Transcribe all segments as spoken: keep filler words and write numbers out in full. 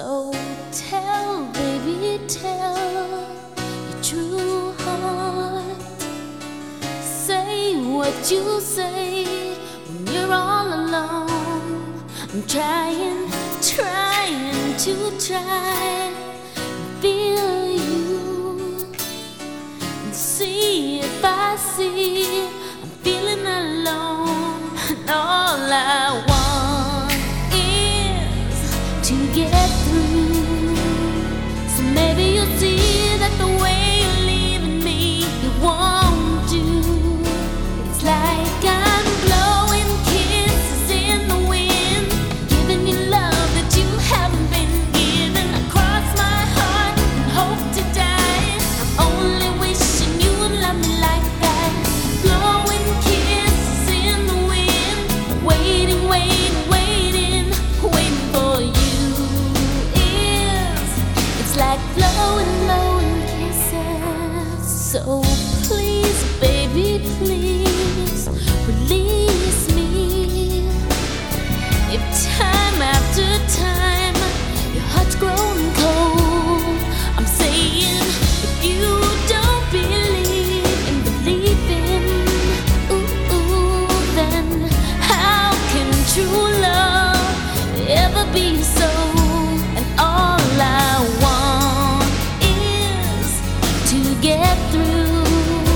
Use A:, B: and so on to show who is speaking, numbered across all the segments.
A: So tell, baby, tell your true heart. Say what you say when you're all alone. I'm trying, trying to try and feel you and see if I see I'm feeling alone. And all I want is to get through. So maybe you'll see that the way you're leaving me, you won't do. It's like I'm blowing kisses in the wind, giving you love that you haven't been given. I cross my heart and hope to die. I'm only wishing you would love me like that. Blowing kisses in the wind, waiting, waiting, waiting, waiting for you. Is it's like blowing, blowing kisses. So please, baby, please release me. If time after time your heart's growing cold, I'm saying if you don't believe in believing, ooh, ooh, then how can true love ever be so? And all I want is to get through.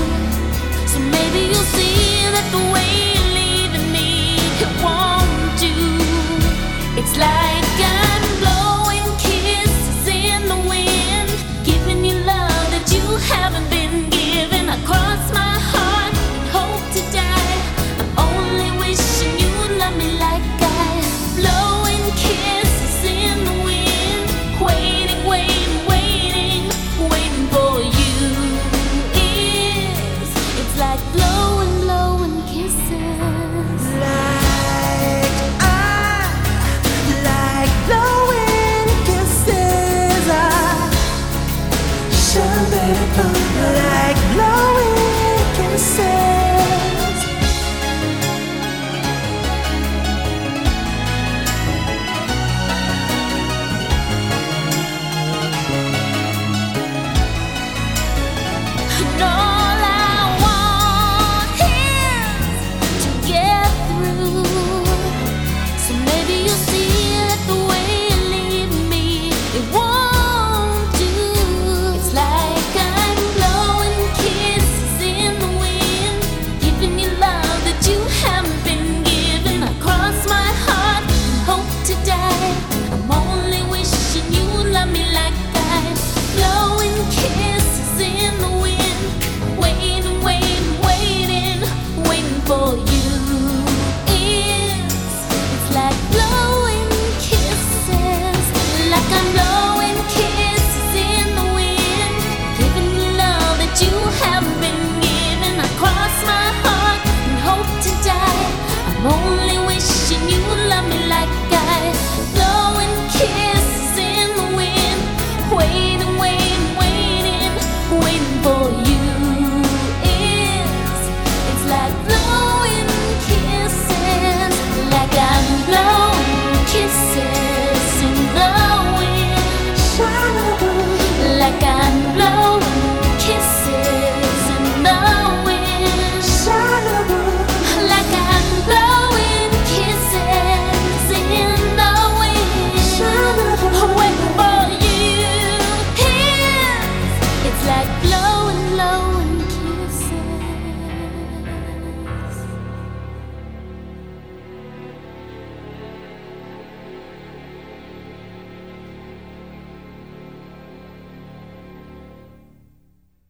A: So maybe you'll see that the way you're leaving me, it won't do. It's like I'm blowing kisses in the wind, giving you love that you haven't been given. I cross my heart and hope to die. I'm only wishing you would love me like I. Blowing kisses in the wind, waiting, waiting, waiting, waiting for you. Is it's like blowing